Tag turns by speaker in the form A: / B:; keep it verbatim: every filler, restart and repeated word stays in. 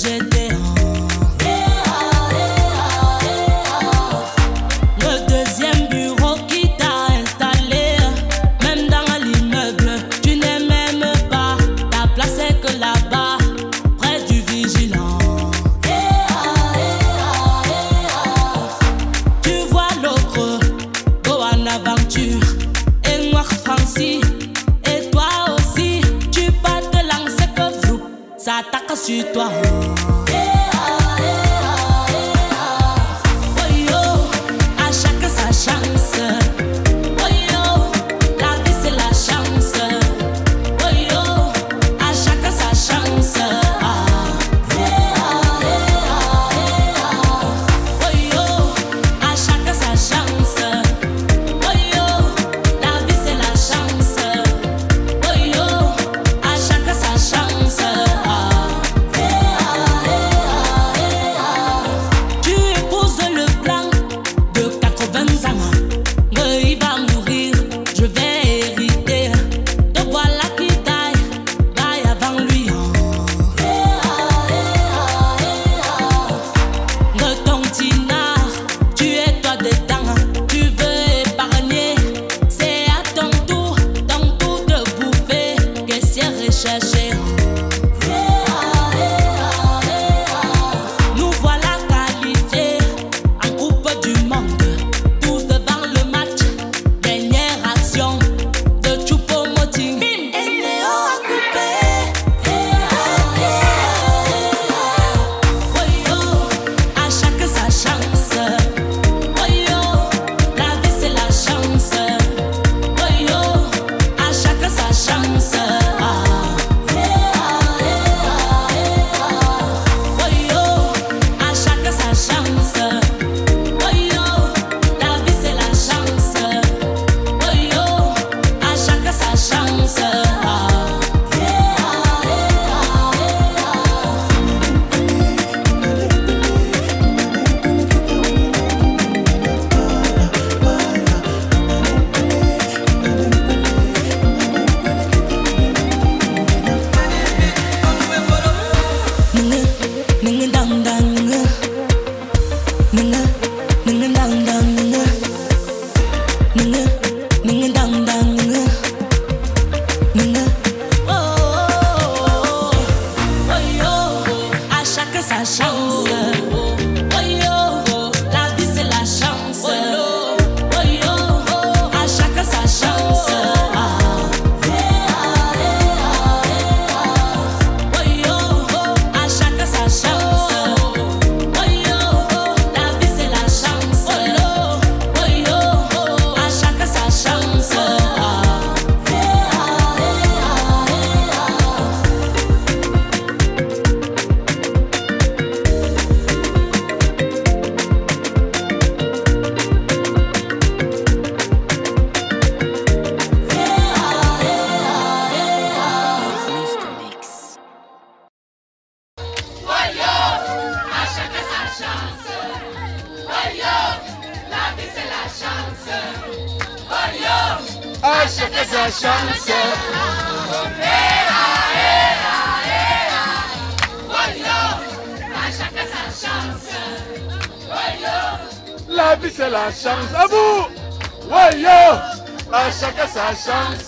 A: j'étais en le deuxième bureau qui t'a installé, même dans l'immeuble, tu n'es même pas. Ta place est que là-bas, près du vigilant. Tu vois l'autre, go en aventure, et noir Francis, et toi aussi, tu pas te lancer que vous, ça attaque sur toi.
B: La vie c'est la chance, à vous. Ouais yo, à chacun sa chance.